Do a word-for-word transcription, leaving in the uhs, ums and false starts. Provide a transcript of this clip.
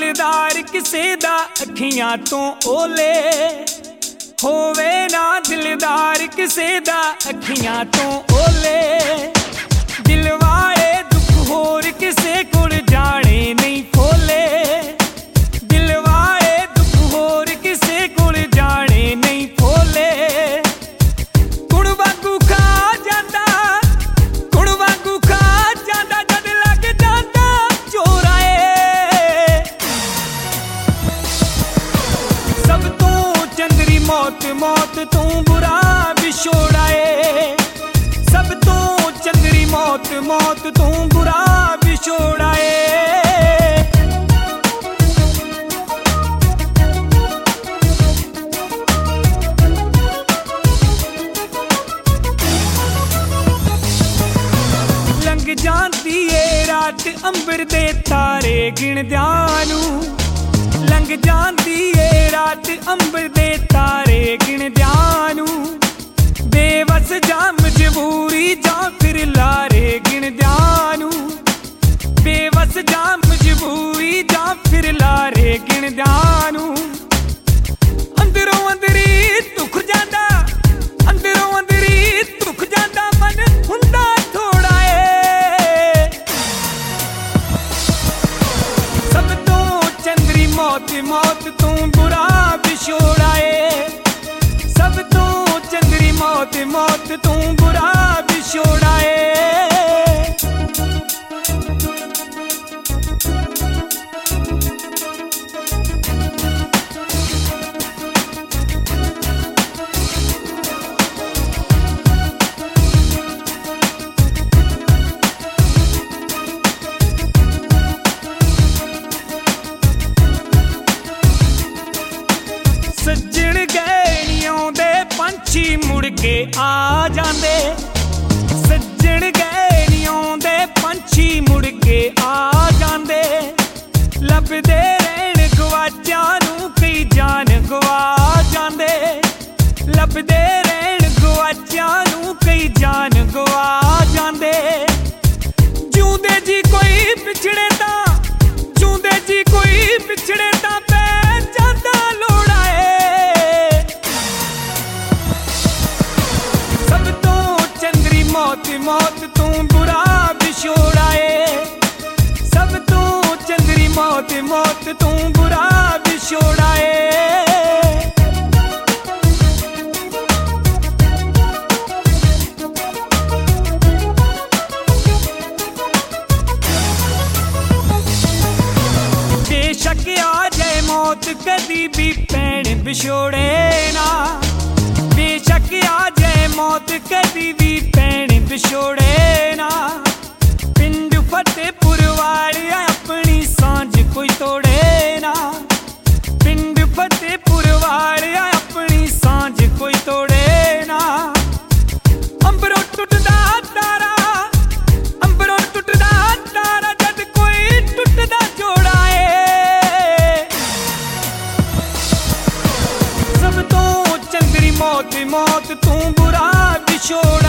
दिलदार किसे दा अखियां तो ओले, होवे ना दिलदार किसे दा अखियां तो ओले। दिल वाले दुख होर किसे कोल जाने नहीं फोले, दिल वाले दुख होर किसे कोल जाने नहीं फोले। कुण वांगू खा जांदा, कुण वांगू खा जांदा जद लग जांदा चोराए। सब तो चंदरी मौत मौत तू बुरा विछोड़ाए, सब तो चंदरी मौत मौत तू बुरा विछोड़ाए। लंघ जाती है रात अंबर दे तारे गिणदियां नू, लंघ जाती है रात अंबर दे तारे गिणदियां नू। बेवस जा मजबूरी जा फिर लारे गिणदियां नू, बेवस जा मजबूरी जा फिर लारे गिणदियां नू। अंदरों अंदरी दुख जांदा, अंदरों अंदरी दुख जांदा मन हुंदा थोड़ा ए। सब तो चंदरी मौत मौत तू बुरा विछोड़ाए, सब तो चंदरी मौत मौत तू बुरा विछोड़ाए। सज्जण गए नी आउंदे पंछी मुड़ के आ जांदे, सज्जण गए नी आउंदे पंछी मुड़ के आ जांदे। लभदे रहण गवाचां नू कई जान गवा जांदे, लभदे रहण गवाचां नू कई जान गवा जांदे। जिउंदे जी कोई पिछड़े तां, जिउंदे जी कोई पिछड़े तां पै जांदा लोड़ा ए। सब तो चंदरी मौत मौत तू बुरा विछोड़ाए, सब तो चंदरी मौत मौत तू बुरा विछोड़ाए। बेशक आ जाए मौत कदी भी भैण विछोड़े ना, बेशक आ जाए मौत कदी भी भैण विछोड़े ना। पिंड फतेहपुर वाले अपनी सांझ कोई तोड़े ना, पिंड फतेहपुर वाले अपनी सांझ कोई तोड़े ना। अंबरों टुटदा तारा, अंबरों टुटदा तारा जद कोई टुटदा जोड़ा ए। सब तो चंदरी मौत मौत तू बुरा विछोड़ा।